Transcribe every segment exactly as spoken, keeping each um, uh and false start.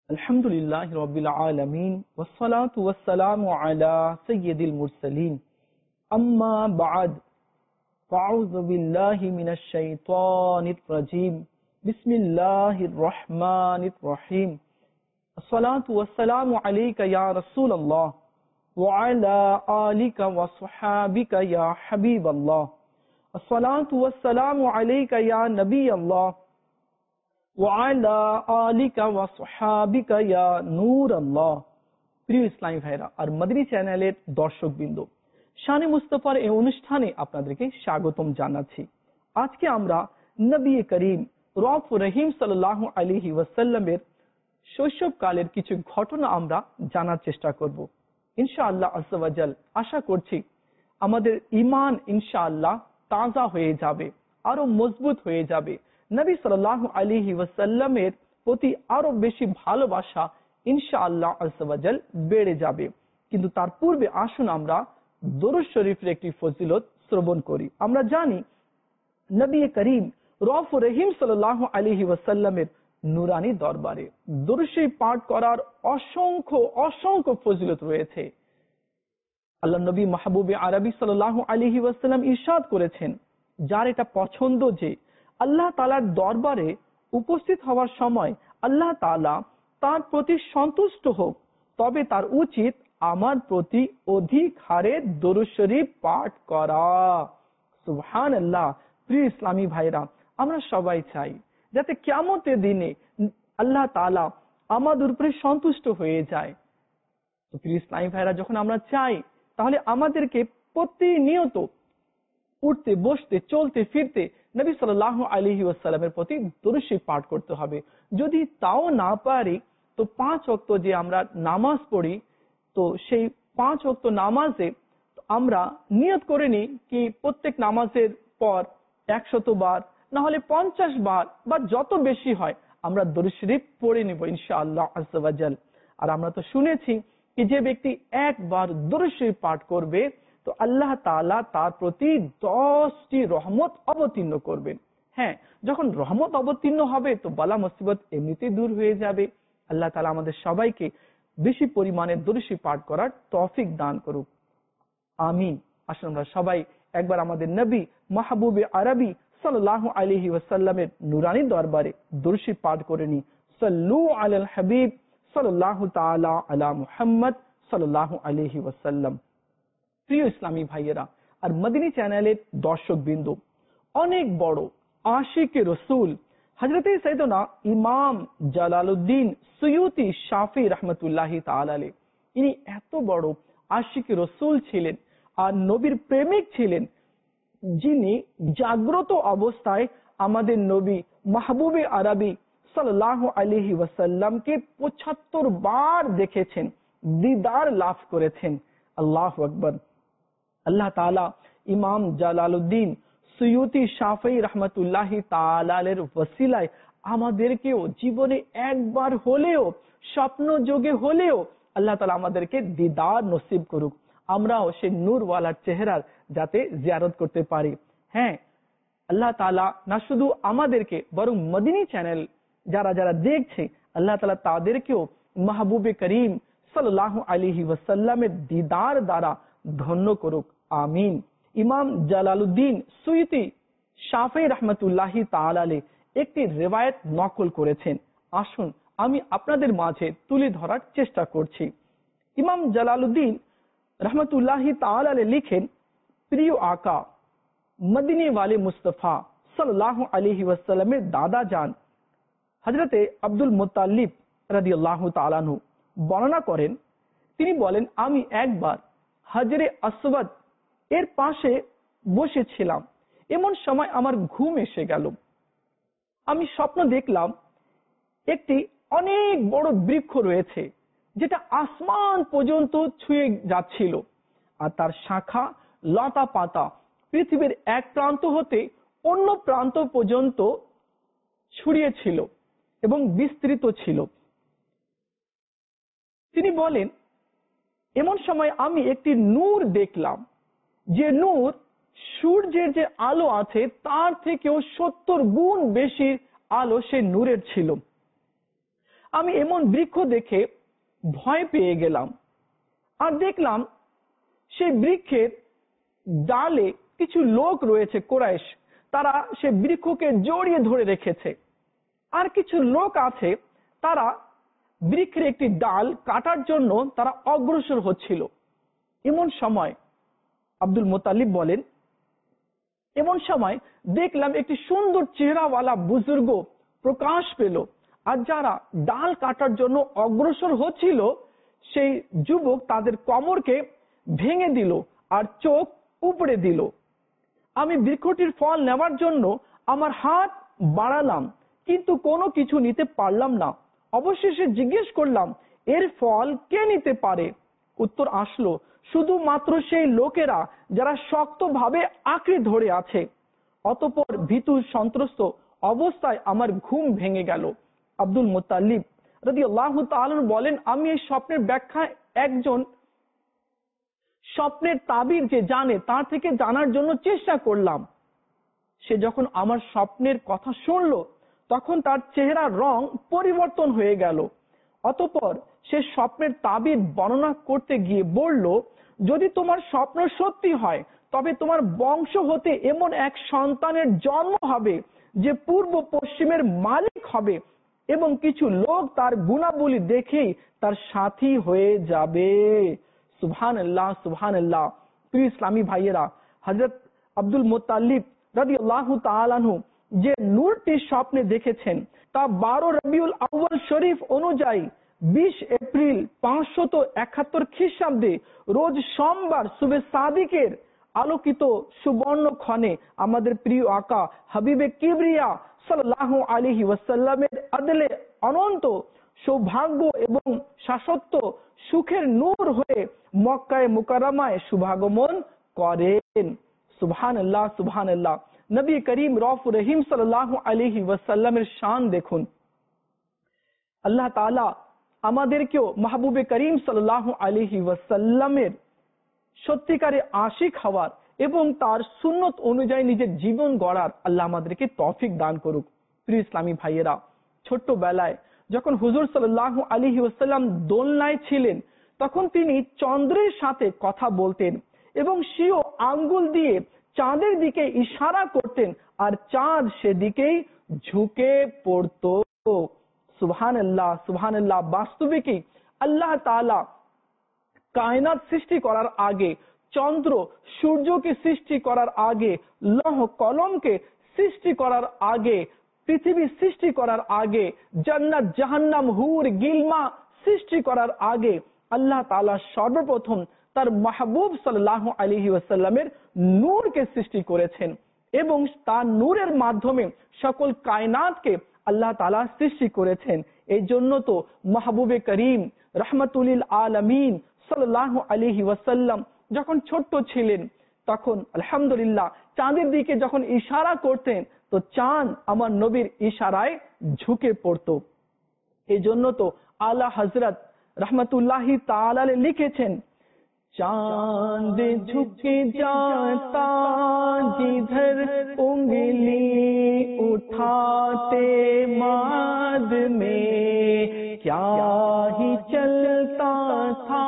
আলহামদুলিল্লাহি রাব্বিল আলামিন ওয়াসসালাতু ওয়াসসালামু আলা সাইয়্যিদিল মুরসালিন আম্মা বা'দ ফাউযু বিল্লাহি মিনাশ শাইতানির রাজীম বিসমিল্লাহির রহমানির রহিম আসসালাতু ওয়াসসালামু আলাইকা ইয়া রাসূলুল্লাহ ওয়া আলা আলিকা ওয়া সাহবিকা ইয়া হাবিবাল্লাহ আসসালাতু ওয়াসসালামু আলাইকা ইয়া নবিয়াল্লাহ ওয়ালা আলিকা ওয়া সাহবিকা ইয়া নূর আল্লাহ। প্রিয় ইসলামী ভাইরা আর মদনী চ্যানেলের দর্শকবৃন্দ, শানে মুস্তাফার এই অনুষ্ঠানে আপনাদেরকে স্বাগতম জানাচ্ছি। আজকে আমরা নবী করিম রউফ রহিম সাল্লাল্লাহু আলাইহি ওয়াসাল্লামের শৈশবকালের কিছু ঘটনা আমরা জানার চেষ্টা করব ইনশাআল্লাহ আযজা ওয়া জাল। আশা করছি আমাদের ঈমান ইনশাআল্লাহ তাজা হয়ে যাবে, আরো মজবুত হয়ে যাবে, নবী সাল্লাল্লাহু আলাইহি ওয়াসাল্লামের প্রতি আরো বেশি ভালোবাসা ইনশাআল্লাহ আযজা ওয়া জাল বেড়ে যাবে। কিন্তু তার পূর্বে আসুন আমরা দরুদ শরীফের একটি ফজিলত শ্রবণ করি। আমরা জানি নবী করিম রউফ রহিম সাল্লাল্লাহু আলাইহি ওয়াসাল্লামের নুরানি দরবারে দরুদ শরীফ পাঠ করার অসংখ্য অসংখ্য ফজিলত রয়েছে। আল্লাহ নবী মাহবুবে আরবি সাল্লাল্লাহু আলাইহি ওয়াসাল্লাম ইরশাদ করেছেন, যার এটা পছন্দ যে আল্লাহ তাআলার দরবারে উপস্থিত হওয়ার সময় আল্লাহ তাআলা তার প্রতি সন্তুষ্ট হোক, তবে তার উচিত আমার প্রতি অধিক হারে দরুদ শরীফ পাঠ করা। সুবহানাল্লাহ। প্রিয় ইসলামী ভাইরা, আমরা সবাই চাই যাতে কিয়ামতের দিনে আল্লাহ তাআলা আমাদের উপরে সন্তুষ্ট হয়ে যায়। তো প্রিয় ইসলামী ভাইরা, যখন আমরা চাই তাহলে আমাদেরকে প্রতিনিয়ত উঠতে বসতে চলতে ফিরতে নবী সাল্লাল্লাহু আলাইহি ওয়াসাল্লামের প্রতি দরুদ শরীফ পাঠ করতে হবে। যদি তাও না পারি তো পাঁচ ওয়াক্ত যে আমরা নামাজ পড়ি, তো সেই পাঁচ ওয়াক্ত নামাজে আমরা নিয়ত করে নিই কি প্রত্যেক নামাজের পর একশত বার না হলে পঞ্চাশ বার বা যত বেশি হয় আমরা দরুদ শরীফ পড়ে নিব ইনশাআল্লাহ আযজা ওয়া জাল। আর আমরা তো শুনেছি কি যে ব্যক্তি একবার দরুদ শরীফ পাঠ করবে তো আল্লাহ তাআলা তার প্রতি দশটি রহমত অবতীর্ণ করবেন। হ্যাঁ, যখন রহমত অবতীর্ণ হবে তো বালা মুসিবত এমনিতেই দূর হয়ে যাবে। আল্লাহ তাআলা আমাদের সবাইকে বেশি পরিমাণে দরুদ শরীফ পাঠ করার তৌফিক দান করুক, আমিন। আসুন আমরা সবাই একবার আমাদের নবী মাহবুবে আরবি সাল্লাল্লাহু আলাইহি ওয়াসাল্লামের নুরানি দরবারে দরুদ শরীফ পাঠ করে নি। সাল্লু আলাল হাবিব সাল্লাল্লাহু তাআলা আলা মুহাম্মদ সাল্লাল্লাহু আলাইহি ওয়াসাল্লাম। প্রিয় ইসলামী ভাইয়েরা আর মদনী চ্যানেলের দর্শকবৃন্দ, অনেক বড় আশিকে রসুল হযরতে সাইয়েদনা ইমাম জালালউদ্দিন সুয়ুতি শাফি রাহমাতুল্লাহি তাআলা আলাইহি, ইনি এত বড় আশিকে রসুল ছিলেন আর নবীর প্রেমিক ছিলেন, যিনি জাগ্রত অবস্থায় আমাদের নবী মাহবুবে আরবি সাল্লাল্লাহু আলাইহি ওয়াসাল্লামকে পঁচাত্তর বার দেখেছেন, দিদার লাভ করেছেন। আল্লাহু আকবার। আল্লাহ তাআলা ইমাম জালালউদ্দিন সুয়ুতি শাফি রাহমাতুল্লাহি তাআলা আলাইহির ওসিলায় আমাদেরকেও জীবনে একবার হলেও স্বপ্ন যোগে হলেও আল্লাহ তাআলা আমাদেরকে দিদার নসিব করুক, আমরাও সেই নূরওয়ালার চেহারার যাতে জিয়ারত করতে পারি। হ্যাঁ, আল্লাহ তাআলা না শুধু আমাদেরকে বরং মদনী চ্যানেল যারা যারা দেখছে আল্লাহ তাআলা তাদেরকেও মাহবুবে করিম সাল্লাল্লাহু আলাইহি ওয়াসাল্লামের দিদার দ্বারা ধন্য করুক, আমিন। ইমাম জালালউদ্দিন সুয়ুতি শাফি রাহমাতুল্লাহি তাআলা আলাইহি একটি রিওয়ায়াত নকল করেছেন। আসুন আমি আপনাদের মাঝে তুলে ধরার চেষ্টা করছি। ইমাম জালালউদ্দিন রহমতুল্লাহি তাআলা আলাইহি লিখেন, প্রিয় আকা মদিনে ওয়ালে মুস্তাফা সাল্লাল্লাহু আলাইহি ওয়াসাল্লামের দাদা যান হযরতে আব্দুল মুত্তালিব রাদিয়াল্লাহু তাআলা আনহু বর্ণনা করেন, তিনি বলেন, আমি একবার হাজরে আসওয়াদ এর পাশে বসেছিলাম, এমন সময় আমার ঘুম এসে গেল। আমি স্বপ্ন দেখলাম একটি অনেক বড় বৃক্ষ রয়েছে যেটা আসমান পর্যন্ত ছুঁয়ে যাচ্ছিল, আর তার শাখা লতা পাতা পৃথিবীর এক প্রান্ত হতে অন্য প্রান্ত পর্যন্ত ছড়িয়ে ছিল এবং বিস্তৃত ছিল। তিনি বলেন, এমন সময় আমি একটি নূর দেখলাম, যে নূর সূর্যের যে আলো আছে তার থেকেও সত্তর গুণ বেশি আলো সে নূরের ছিল। আমি এমন বৃক্ষ দেখে ভয় পেয়ে গেলাম আর দেখলাম সেই বৃক্ষের ডালে কিছু লোক রয়েছে কুরাইশ, তারা সে বৃক্ষকে জড়িয়ে ধরে রেখেছে। আর কিছু লোক আছে তারা বৃক্ষের একটি ডাল কাটার জন্য তারা অগ্রসর হচ্ছিল। এমন সময় আব্দুল মুত্তালিব বলেন, এমন সময় দেখলাম একটি সুন্দর চেহারাওয়ালা বুজুর্গ প্রকাশ পেল, আর যারা ডাল কাটার জন্য অগ্রসর হচ্ছিল সেই যুবক তাদের কোমরকে ভেঙে দিল আর চোখ উপড়ে দিল। আমি বৃক্ষটির ফল নেওয়ার জন্য আমার হাত বাড়ালাম, কিন্তু কোনো কিছু নিতে পারলাম না। অবশেষে জিজ্ঞেস করলাম, এর ফল কে নিতে পারে? উত্তর আসলো, শুধুমাত্র সেই লোকেরা যারা শক্তভাবে আঁকড়ে ধরে আছে। অতঃপর ভীতু সন্ত্রস্ত অবস্থায় আমার ঘুম ভেঙে গেল। আব্দুল মুত্তালিব রাদিয়াল্লাহু তাআলা বলেন, আমি এই স্বপ্নের ব্যাখ্যা একজন স্বপ্নের তাবির যে জানে তার থেকে জানার জন্য চেষ্টা করলাম। সে যখন আমার স্বপ্নের কথা শুনলো তখন তার চেহারার রং পরিবর্তন হয়ে গেল। অতঃপর সে স্বপ্নের তাবির বর্ণনা করতে গিয়ে বলল, যদি তোমার স্বপ্ন সত্যি হয় তবে তোমার বংশ হতে এমন এক সন্তানের জন্ম হবে যে পূর্ব পশ্চিমের মালিক হবে এবং কিছু লোক তার গুণাবলী দেখেই তার সাথী হয়ে যাবে। সুবহানাল্লাহ, সুবহানাল্লাহ। প্রিয় ইসলামী ভাইয়েরা, হযরত আব্দুল মুত্তালিব রাদিয়াল্লাহু তাআলা আনহু যে নূরটি স্বপ্নে দেখেছেন তা বারো রবিউল আউয়াল শরীফ অনুযায়ী বিশ এপ্রিল পাঁচশত একাত্তর খ্রিস্টাব্দে রোজ সোমবার সুবে সাদিকের আলোকিত সুবর্ণ ক্ষণে আমাদের প্রিয় আকা হাবিবে কিবরিয়া সাল্লাল্লাহু আলাইহি ওয়াসাল্লামের আদলে অনন্ত সৌভাগ্য এবং শাশ্বত সুখের নূর হয়ে মক্কায়ে মুকাররমায় শুভাগমন করেন। সুবহানাল্লাহ, সুবহানাল্লাহ। নবী করিম রউফুর রহিম সাল্লাল্লাহু আলাইহি ওয়াসাল্লামের শান দেখুন। আল্লাহ তাআলা আমাদেরকেও মাহবুবে করিম সাল্লাল্লাহু আলাইহি ওয়াসাল্লামের সত্যিকারে আশিক হওয়ার এবং তার সুন্নত অনুযায়ী নিজের জীবন গড়ার আল্লাহ আমাদেরকে তৌফিক দান করুক। প্রিয় ইসলামী ভাইয়েরা, ছোট্টবেলায় যখন হুজুর সাল্লাল্লাহু আলাইহি ওয়াসাল্লাম দোলনায় ছিলেন তখন তিনি চন্দ্রের সাথে কথা বলতেন এবং সেও আঙ্গুল দিয়ে চাঁদের দিকে ইশারা করতেন আর চাঁদ সেদিকেই ঝুঁকে পড়তো। সুবহানাল্লাহ, সুবহানাল্লাহ। বাস্তবিকই আল্লাহ তাআলা কায়নাত সৃষ্টি করার আগে, চন্দ্র সূর্যকে সৃষ্টি করার আগে, লৌহ কলমকে সৃষ্টি করার আগে, পৃথিবী সৃষ্টি করার আগে, জান্নাত জাহান্নাম হুর গিলমা সৃষ্টি করার আগে আল্লাহ তাআলা সর্বপ্রথম তার মাহবুব সাল্লাল্লাহু আলাইহি ওয়াসাল্লামের নূরকে সৃষ্টি করেছেন এবং তার নূরের মাধ্যমে সকল কায়নাতকে আল্লাহ তাআলা সৃষ্টি করেছেন। এই জন্য তো মাহবুবে করিম রাহমাতুল আলামিন সাল্লাল্লাহু আলাইহি ওয়াসাল্লাম যখন ছোট্ট ছিলেন তখন আলহামদুলিল্লাহ চাঁদের দিকে যখন ইশারা করতেন তো চাঁদ আমার নবীর ইশারায় ঝুঁকে পড়তো। এই জন্য তো আলা হযরত रहमतुल्लाहि ताला लिखेছেন, चांद झुक जाता जिधर उंगली उठाते माद में, क्या ही चलता था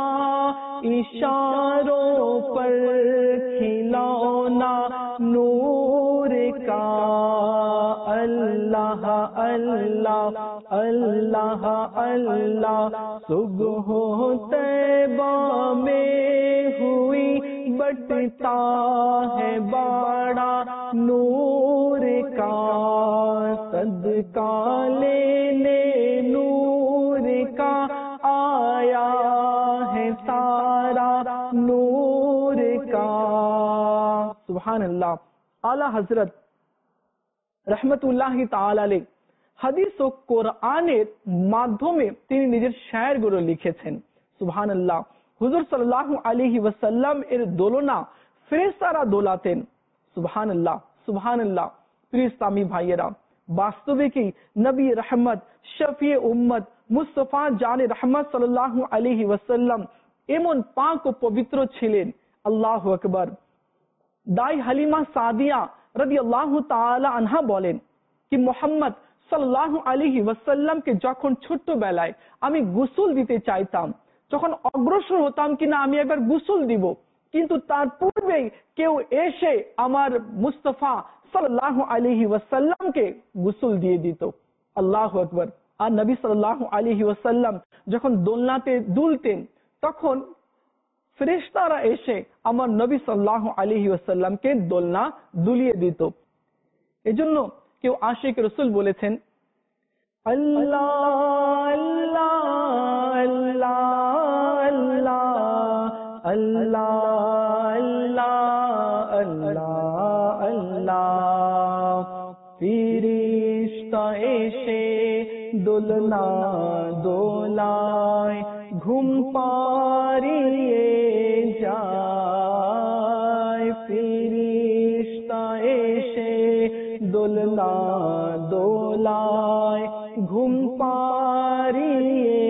इशारों पर खिलौना नूर का, अल्लाह अल्लाह अल्लाह अल्लाह। सुबह तैबा में हुई बटता है बाड़ा नूर का, सदका लेने नूर का आया है सारा नूर का। सुभान अल्लाह। आला हजरत रहमतुल्लाहि ताआला अलैह হাদিস ও কোরআনের মাধ্যমে তিনি নিজের শায়েরগুলো লিখেছেন। সুবহানাল্লাহ। হুজুর সাল্লাল্লাহু আলাইহি ওয়াসাল্লাম এর দোলনা ফেরেশতারা দোলাতেন। সুবহানাল্লাহ, সুবহানাল্লাহ। প্রিয় ইসলামী ভাইয়েরা, বাস্তবিকই নবী রহমত শফিয়ে উম্মত মুস্তাফা জানে রহমত সাল্লাল্লাহু আলাইহি ওয়াসাল্লাম এমন পাক ও পবিত্র ছিলেন। আল্লাহু আকবার। দাই হালিমা সাদিয়া রাদিয়াল্লাহু তাআলা আনহা বলেন कि मोहम्मद সাল্লাল্লাহু আলাইহি ওয়াসাল্লামকে যখন ছোট্টবেলায় আমি গোসল দিতে চাইতাম, যখন অগ্রসর হতাম কিনা আমি একবার গোসল দিব, কিন্তু তার পূর্বেই কেউ এসে আমার মুস্তাফা সাল্লাল্লাহু আলাইহি ওয়াসাল্লামকে গোসল দিয়ে দিত। আল্লাহু আকবার। আর নবী সাল্লাল্লাহু আলাইহি ওয়াসাল্লাম যখন দোলনাতে দুলতেন, তখন ফেরেশতারা এসে আমার নবী সাল্লাল্লাহু আলাইহি ওয়াসাল্লামকে দোলনা দুলিয়ে দিত। এজন্য কেউ আশিক রাসূল বলেছেন, আল্লাহ আল্লাহ আল্লাহ আল্লাহ আল্লাহ আল্লাহ, ফেরেশতা এসে দোলনা দোলায় ঘুম পাড়িয়ে যায়, ফেরেশতা এসে দোলনা দোলায় ঘুম পাড়িয়ে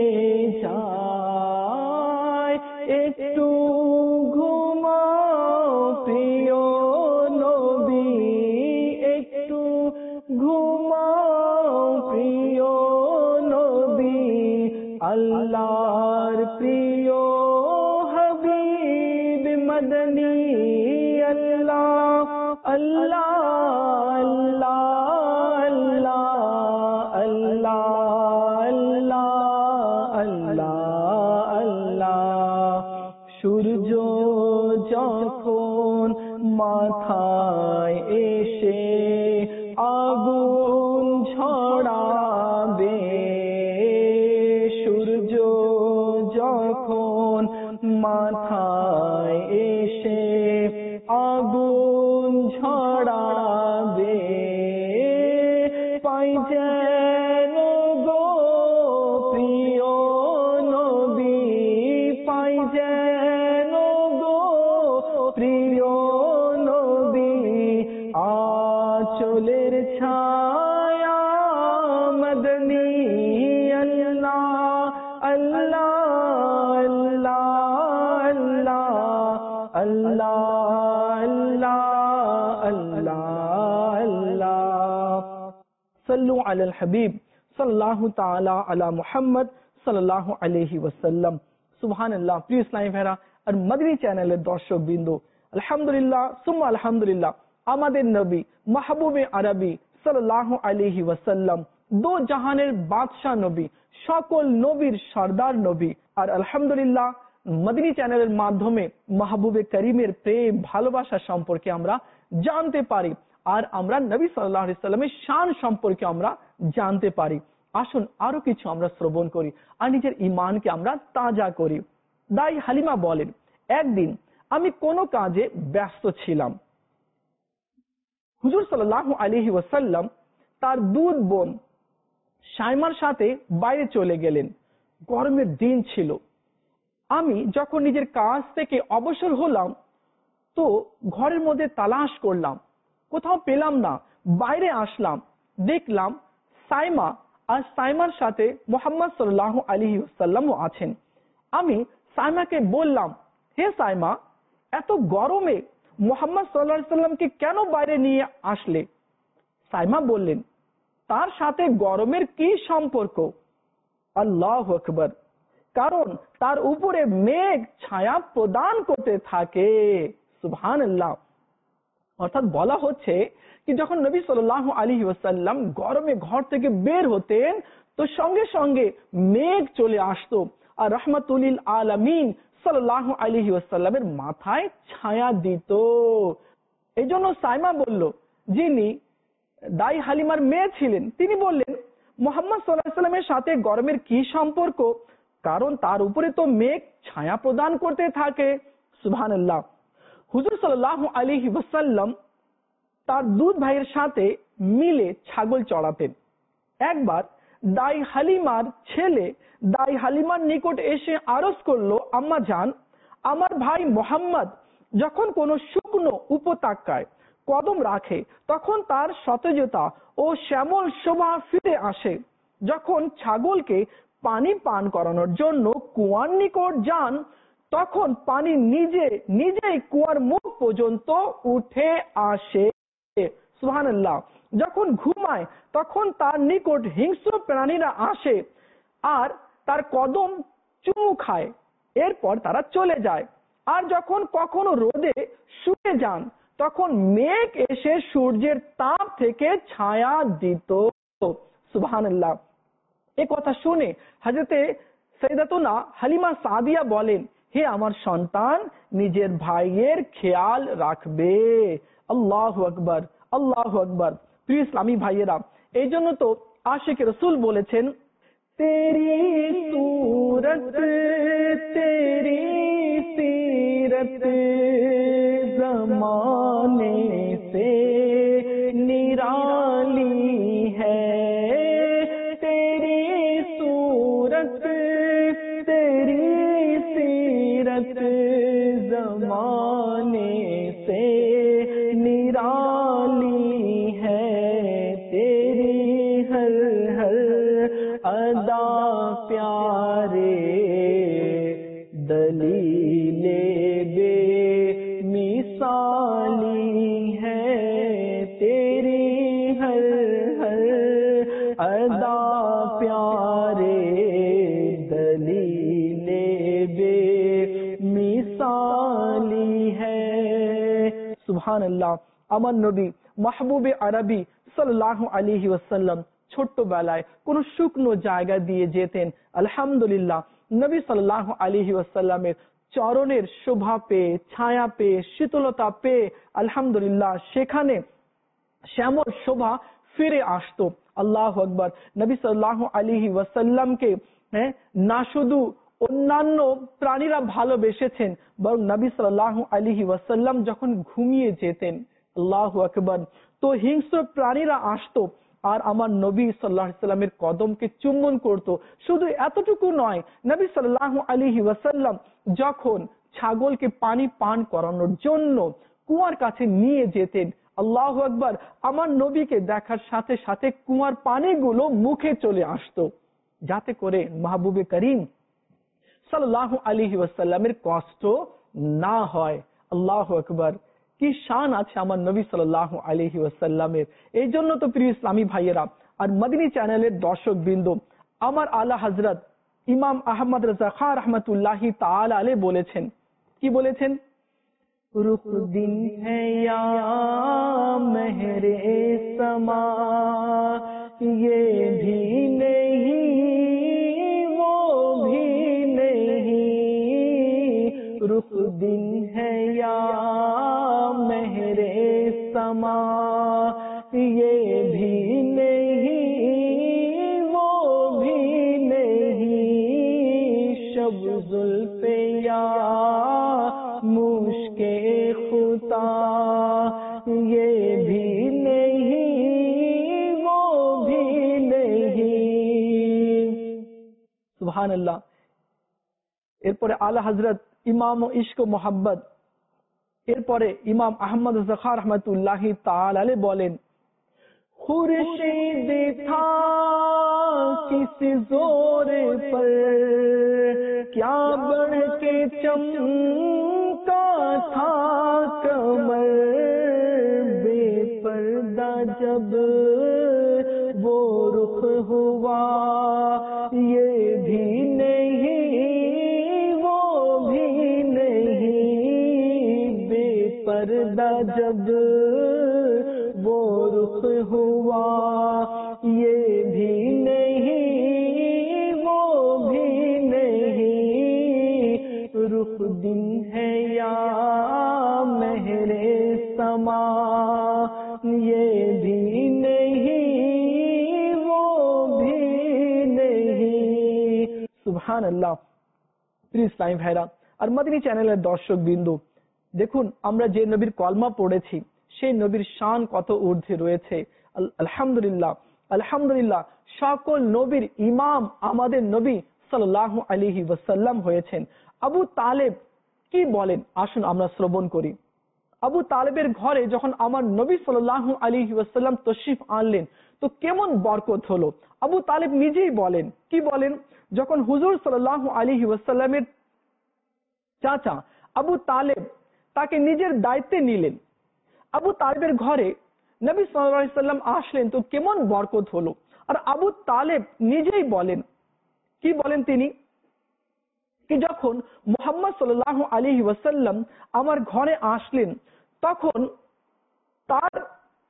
যায়। একটু ঘুমাও প্রিয় নবী, একটু ঘুমাও প্রিয় নবী, আল্লাহর প্রিয় হাবিব মদনী, আল্লাহ আল্লাহ আল্লাহ আল্লাহ আল্লাহ আল্লাহ। সূর্য যখন মাথায় এসে আগুন ঝরাবে, সূর্য যখন মাথায় এসে আগুন ঝরাবে, পাই যেন গো প্রিয় নবী, পাই যেন গো প্রিয় নবী, আঁচলের ছায়া মদনী, আল্লাহ আল্লাহ আল্লাহ আল্লাহ আল্লাহ আল্লাহ। সাল্লু আলাল হাবিব সাল্লাল্লাহু তাআলা আলা মুহাম্মদ সাল্লাল্লাহু আলাইহি ওয়াসাল্লাম। সুবহানাল্লাহ। প্রিয় ইসলামী ভাইরা আর মাদনী চ্যানেলের দর্শক বিন্দু, আলহামদুলিল্লাহ সুম্মা আলহামদুলিল্লাহ, আমাদের নবী মাহবুবে আরবি সাল্লাল্লাহু আলাইহি ওয়াসাল্লাম দো জাহানের বাদশাহ নবী, সকল নবীর সর্দার নবী। আর আলহামদুলিল্লাহ মাদনী চ্যানেলের মাধ্যমে মাহবুবে করিমের প্রেম ভালোবাসা সম্পর্কে আমরা জানতে পারি, আর আমরা নবী সাল্লাল্লাহু আলাইহি ওয়াসাল্লামের শান সম্পর্কে আমরা জানতে পারি। আসুন আরো কিছু আমরা শ্রবণ করি আর নিজের ঈমানকে আমরা তাজা করি। দাই হালিমা বলেন, একদিন আমি কোনো কাজে ব্যস্ত ছিলাম। হুজুর সাল্লাল্লাহু আলাইহি ওয়াসাল্লাম তার দুধ বোন সাইমার সাথে বাইরে চলে গেলেন। গরমের দিন ছিল। আমি যখন নিজের কাজ থেকে অবসর হলাম, তো ঘরের মধ্যে তালাশ করলাম, কোথাও পেলাম না। বাইরে আসলাম, দেখলাম সাইমা আর সাইমার সাথে মুহাম্মদ সাল্লাল্লাহু আলাইহি ওয়াসাল্লামও আছেন। আমি সাইমাকে বললাম, হে সাইমা, এত গরমে মুহাম্মদ সাল্লাল্লাহু আলাইহি ওয়াসাল্লামকে কেন বাইরে নিয়ে আসলে? সাইমা বললেন, তার সাথে গরমের কি সম্পর্ক? আল্লাহু আকবার। কারণ তার উপরে মেঘ ছায়া প্রদান করতে থাকে। সুবহানাল্লাহ। অর্থাৎ বলা হচ্ছে কি, যখন নবী সাল্লাল্লাহু আলাইহি ওয়াসাল্লাম গরমে ঘর থেকে বের হতেন, তো সঙ্গে সঙ্গে মেঘ চলে আসতো আর রাহমাতুল লিল আলামিন সাল্লাল্লাহু আলাইহি ওয়াসাল্লামের মাথায় ছায়া দিত। এই জন্য সাইমা বলল, যিনি দাই হালিমার মেয়ে ছিলেন, তিনি বললেন, মুহাম্মদ সাল্লাল্লাহু আলাইহি ওয়াসাল্লামের সাথে গরমের কি সম্পর্ক? কারণ তার উপরে তো মেঘ ছায়া প্রদান করতে থাকে। সুবহানাল্লাহ। হুজুর সাল্লাল্লাহু আলাইহি ওয়াসাল্লাম তার দুধ ভাইয়ের সাথে মিলে ছাগল চড়াতেন। একবার দাই হালিমার ছেলে দাই হালিমার নিকট এসে আরজ করলো, আম্মা জান, আমার ভাই মোহাম্মদ যখন কোনো শুকনো উপত্যকায় কদম রাখে, তখন তার সতেজতা ও শ্যামল শোভা ফিরে আসে। যখন ছাগলকে পানি পান করানোর জন্য কুয়ার নিকট যান, তখন পানি নিজে নিজেই কুয়ার মুখ পর্যন্ত উঠে আসে। সুবহানাল্লাহ। যখন ঘুমায় তখন তার নিকট হিংস্র প্রাণীরা আসে আর তার কদম চুমু খায়, এরপর তারা চলে যায়। আর যখন কখনো রোদে শুয়ে যান তখন মেঘ এসে সূর্যের তাপ থেকে ছায়া দিত। সুবহানাল্লাহ। এ কথা শুনে হযরতে সাইয়্যিদাতুনা হালিমা সাদিয়া বলেন, হে আমার সন্তান, নিজের ভাইয়ের খেয়াল রাখবে। আল্লাহু আকবার, আল্লাহু আকবার। প্রিয় ইসলামী ভাইয়েরা, এই জন্য তো আশিক রাসূল বলেছেন, তেরি सूरत तेरी सीरत जमाने से निराली है, तेरी सूरत तेरी सीरत जमाने से निराली है, तेरी हर हर अदा प्यारे दलीले बे मिसाली है, तेरी हर हर अदा प्यारे दलीले बे मिसाली है। सुभान अल्लाह। আমার নবী মাহবুবে আরবি সাল্লাল্লাহু আলাইহি ওয়াসাল্লাম ছোট্টবেলায় কোন শুকনো জায়গা দিয়ে যেতেন, আলহামদুলিল্লাহ নবী সাল্লাল্লাহু আলাইহি ওয়াসাল্লামের চরণের শোভা পেয়ে, ছায়া পেয়ে, শীতলতা পেয়ে আলহামদুলিল্লাহ সেখানে শ্যামল শোভা ফিরে আসতো। আল্লাহু আকবার। নবী সাল্লাল্লাহু আলাইহি ওয়াসাল্লামকে না শুধু অন্যান্য প্রাণীরা ভালোবেসেছেন, বরং নবী সাল্লাল্লাহু আলাইহি ওয়াসাল্লাম যখন ঘুমিয়ে যেতেন, আল্লাহু আকবার, তো হিংস্র প্রাণীরা আসতো আর আমার নবী সাল্লাল্লাহু আলাইহি ওয়াসাল্লামের কদমকে চুম্বন করত। শুধু এতটুকু নয়, নবী সাল্লাল্লাহু আলাইহি ওয়াসাল্লাম যখন ছাগলকে পানি পান করানোর জন্য কুয়ার কাছে নিয়ে যেতেন, আল্লাহু আকবার, আমার নবীকে দেখার সাথে সাথে কুয়ার পানিগুলো মুখে চলে আসতো, যাতে করে মাহবুবে করিম সাল্লাল্লাহু আলাইহি ওয়াসাল্লামের কষ্ট না হয়। আল্লাহু আকবার। কি শান আছে আমার নবী সাল্লাল্লাহু আলাইহি ওয়াসাল্লামের। এই জন্য তো প্রিয় ইসলামী ভাইয়েরা আর মদিনী চ্যানেলের দর্শক বিন্দু, আমার আলা হযরত ইমাম আহমদ রাজা খান রহমতুল্লাহি তাআলা আলাইহি বলেছেন, কি বলেছেন? रुख दिन है या महरे समा, ये भी नहीं वो भी नहीं, रुख दिन है या महरे समा, ये भी नहीं वो भी नहीं, शब जुल्फे या मुश्के खुदा, ये भी नहीं वो भी नहीं। सुभान अल्लाह। এরপরে আলা হযরত ইমাম ইশক ও মোহাব্বত, এরপরে ইমাম আহমদ রাজা খান রহমতুল্লাহি তাআলা আলাইহি বলেন, खुर्शीद था किस जोर पर क्या बढ़ के चमका था कमर, बेपर्दा जब वो रुख हुआ, ये भी नहीं वो भी नहीं, बेपर्दा जब वो रुख हुआ, ये भी नहीं वो भी नहीं, रुख दिन है या महरे समा, ये भी नहीं वो भी नहीं। সুবহান আল্লাহ। প্রিয় ইসলামী ভাইরা আর মদিনী চ্যানেলের দর্শক বিন্দু, দেখুন আমরা যে নবীর কলমা পড়েছি সেই নবীর শান কত ঊর্ধ্বে রয়েছে। আলহামদুলিল্লাহ, আলহামদুলিল্লাহ। সকল নবীর ইমাম আমাদের নবী সাল্লাল্লাহু আলাইহি ওয়াসাল্লাম হয়েছেন। আবু তালেব কি বলেন আসুন আমরা শ্রবণ করি। আবু তালেবের ঘরে যখন আমার নবী সাল্লাল্লাহু আলাইহি ওয়াসাল্লাম তশরিফ আনলেন তো কেমন বরকত হলো। আবু তালেব নিজেই বলেন, কি বলেন? যখন হুজুর সাল্লাল্লাহু আলাইহি ওয়াসাল্লামের চাচা আবু তালেব তাকে নিজের দায়িত্বে নিলেন, আবু তালেবের ঘরে নবী সাল্লাল্লাহু আলাইহি ওয়াসাল্লাম আসলেন তো কেমন বরকত হলো। আর আবু তালেব নিজেই বলেন, কি বলেন তিনি, কি যখন মুহাম্মদ সাল্লাল্লাহু আলাইহি ওয়াসাল্লাম আমার ঘরে আসলেন তখন তার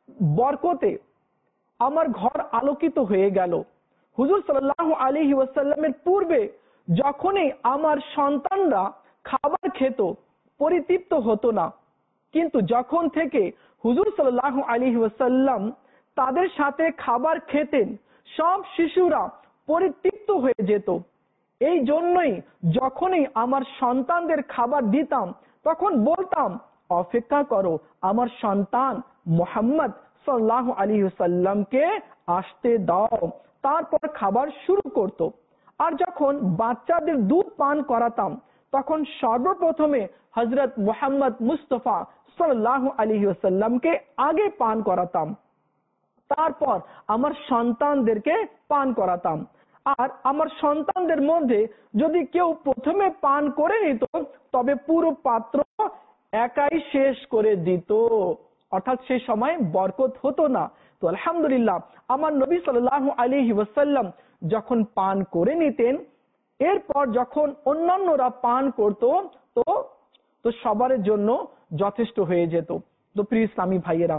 বরকতে আমার ঘর আলোকিত হয়ে গেল। হুজুর সাল্লাল্লাহু আলাইহি ওয়াসাল্লামের পূর্বে যখনই আমার সন্তানরা খাবার খেত পরিতৃপ্ত হতো না, কিন্তু যখন থেকে হুজুর সাল্লাল্লাহু আলাইহি ওয়াসাল্লাম তাদের সাথে খাবার খেতেন সব শিশুরা পরিতৃপ্ত হয়ে যেত। এই জন্যই যখনই আমার সন্তানদের খাবার দিতাম তখন বলতাম, অপেক্ষা করো, আমার সন্তান মুহাম্মদ সাল্লাল্লাহু আলাইহি ওয়াসাল্লামকে আসতে দাও, তারপর খাবার শুরু করত। আর যখন বাচ্চাদের দুধ পান করাতাম তখন সর্বপ্রথমে হযরত মুহাম্মদ মুস্তাফা সাল্লাল্লাহু আলাইহি ওয়াসাল্লামকে আগে পান করাতাম, তারপর আমার সন্তানদেরকে পান করাতাম। আর আমার সন্তানদের মধ্যে যদি কেউ প্রথমে পান করে নিত তবে পুরো পাত্র একাই শেষ করে দিত, অর্থাৎ সেই সময় বরকত হতো না। তো আলহামদুলিল্লাহ আমার নবী সাল্লাল্লাহু আলাইহি ওয়াসাল্লাম যখন পান করে নিতেন, এরপর যখন অন্যান্যরা পান করত তো তো সবার জন্য যথেষ্ট হয়ে যেত। তো প্রিয় ইসলামী ভাইয়েরা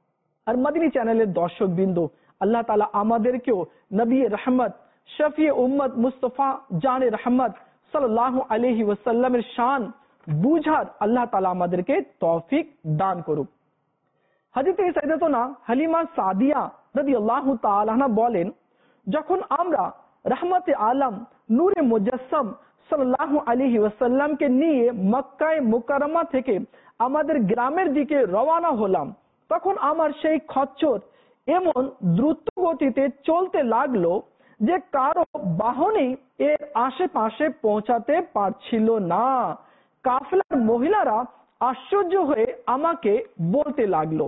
আর মদিনী চ্যানেলের দর্শক বিন্দু, আল্লাহ তাআলা আমাদেরকেও নবী রহমত শফি উম্মত মুস্তাফা জানে রহমত সাল্লাল্লাহু আলাইহি ওয়াসাল্লামের শান বুঝার আল্লাহ তাআলা আমাদেরকে তৌফিক দান করুক। হযরত সাইয়্যিদাতুনা হালিমা সাদিয়া রাদিয়াল্লাহু তাআলা আনহা বলেন, যখন আমরা রহমতে আলম নূরে মুজাসসাম সাল্লাল্লাহু আলাইহি ওয়াসাল্লামকে নিয়ে মক্কায়ে মুকাররমা থেকে আমাদের গ্রামের দিকে রওনা হলাম, তখন আমার সেই খচ্চর এমন দ্রুত গতিতে চলতে লাগলো যে কারো বাহনই এর আশেপাশে পৌঁছাতে পারছিল না। কাফেলার মহিলারা আশ্চর্য হয়ে আমাকে বলতে লাগলো,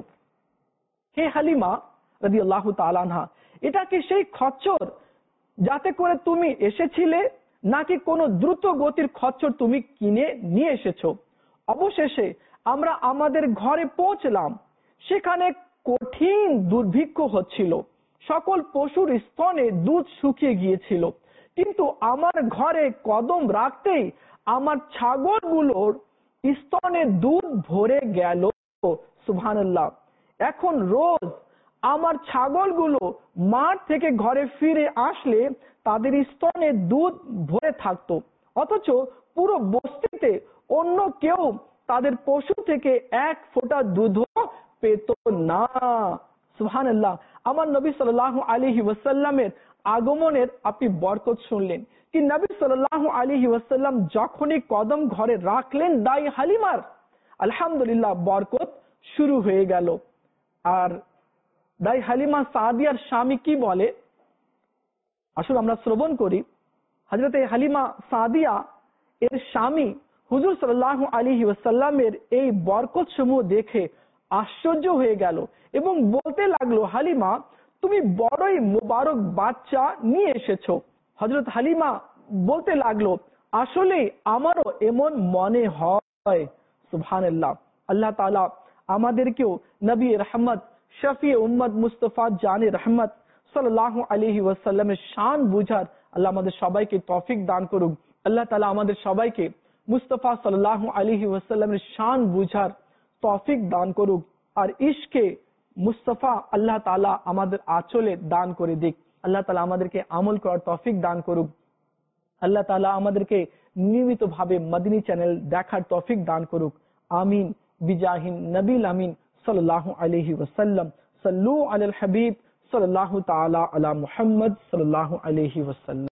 হে হালিমা রাদিয়াল্লাহু তাআলা আনহা, এটা কি সেই খচ্চর যাতে করে তুমি এসেছিলে, নাকি কোনো দ্রুত গতির খচ্চর তুমি কিনে নিয়ে এসেছো? অবশেষে আমরা আমাদের ঘরে পৌঁছলাম। সেখানে কঠিন দুর্ভিক্ষ হচ্ছিল, সকল পশুর স্তনে দুধ শুকিয়ে গিয়েছিল, কিন্তু আমার ঘরে কদম রাখতেই আমার ছাগলগুলোর স্তনে দুধ ভরে গেল। সুবহানাল্লাহ। এখন রোজ আমার ছাগলগুলো মাঠ থেকে ঘরে ফিরে আসলে তাদের স্তনে দুধ ভরে থাকতো, অথচ পুরো বস্তিতে অন্য কেউ তাদের পশু থেকে এক ফোঁটা দুধও পেত না। সুবহানাল্লাহ। আমার নবী সাল্লাল্লাহু আলাইহি ওয়াসাল্লামের আগমনের আপনি বরকত শুনলেন কি নবী সাল্লাল্লাহু আলাইহি ওয়াসাল্লাম যখনই কদম ঘরে রাখলেন দাই হালিমার, আলহামদুলিল্লাহ বরকত শুরু হয়ে গেল। আর দাই হালিমা সাদিয়ার স্বামী কি বলে আসলে আমরা শ্রবণ করি। হযরতে হালিমা সাদিয়া এর স্বামী হুজুর সাল্লাল্লাহু আলাইহি ওয়াসাল্লামের এই বরকত সমূহ দেখে আশ্চর্য হয়ে গেল এবং বলতে লাগলো, হালিমা তুমি বড়ই মুবারক বাচ্চা নিয়ে এসেছো। হযরত হালিমা বলতে লাগলো, আসলে আমারও এমন মনে হয়। সুবহানাল্লাহ। আল্লাহ তাআলা আমাদেরকেও নবী রহমত শফি উম্মত মুস্তাফা জানে রহমত সাল্লাল্লাহু আলাইহি ওয়াসাল্লামের শান বুঝার আল্লাহ আমাদের সবাইকে তৌফিক দান করুক। আল্লাহ তাআলা আমাদের সবাইকে মুস্তাফা সাল্লাল্লাহু আলাইহি ওয়াসাল্লামের শান বুঝার তৌফিক দান করুক। আর ইশকে মুস্তাফা আল্লাহ তাআলা আমাদের আঁচলে দান করে দিক। আল্লাহ তাআলা আমাদেরকে আমল করার তৌফিক দান করুক। আল্লাহ তাআলা আমাদেরকে নিয়মিত ভাবে মদিনী চ্যানেল দেখার তৌফিক দান করুক। আমিন বিজাহিন নবীল আমিন সাল্লাল্লাহু আলাইহি ওয়াসাল্লাম। সাল্লু আলাল হাবিব সাল্লাল্লাহু তাআলা আলা মুহাম্মদ সাল্লাল্লাহু আলাইহি ওয়াসাল্লাম।